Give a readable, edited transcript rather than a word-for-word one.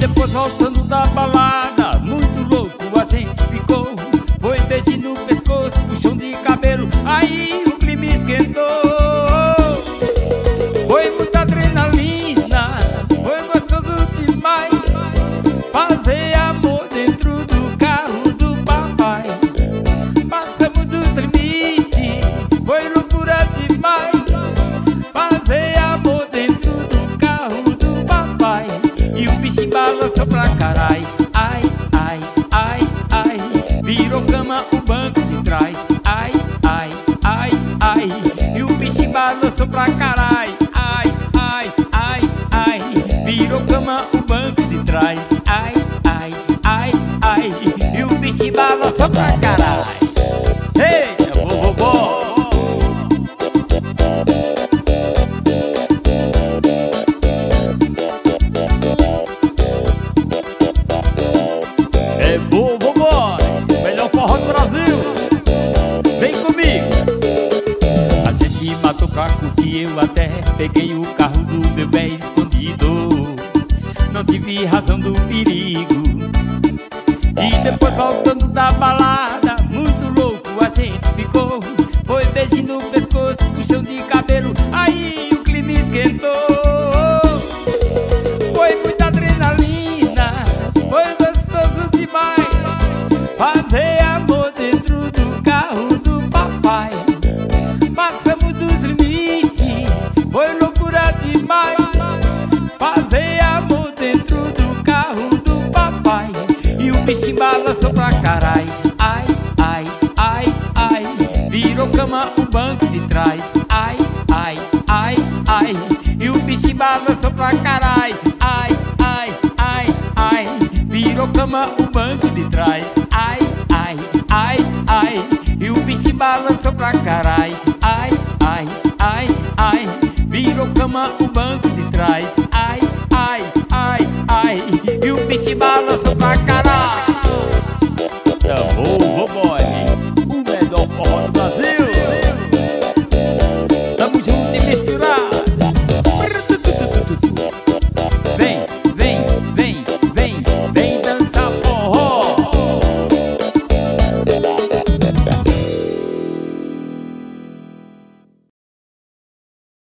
depois voltando da balada, muito louco a gente ficou. Foi beijo no pescoço, puxão de cabelo, aí o clima esquentou. Foi muita adrenalina, foi gostoso demais fazer amor dentro do carro do papai. Passamos dos limites, foi loucura demais fazer amor dentro do carro do papai. E o bicho balançou pra carai, ai, ai, ai, ai. Virou cama o banco de trás, ai, ai, ai, ai. E o bicho balançou pra carai, ai, ai, ai, ai. Virou cama o banco de trás, ai, ai, ai, ai. E o bicho balançou pra carai. Eita, vovô! É Vovô Boy, melhor forró do Brasil. Vem comigo. A gente matou pra curtir, eu até peguei o carro do meu bem escondido. Não tive razão do perigo. E depois voltando da balada, muito louco a gente ficou. Foi beijo no pescoço, puxão de cabelo, aí o clima esquentou. Foi muita adrenalina, foi gostoso demais fazer amor dentro do carro do papai. Passamos dos limites, foi loucura demais fazer amor dentro do carro do papai. E o bicho balançou pra carai, ai, ai, ai, ai. Virou cama o banco de trás, ai, ai, ai, ai. E o bicho balançou pra carai, ai, ai, ai, ai. Virou cama o banco de trás, ai, ai, ai, ai. E o bicho balançou pra carai, ai, ai, ai, ai. Virou cama o banco de trás, ai, ai, ai, ai. E o bicho balançou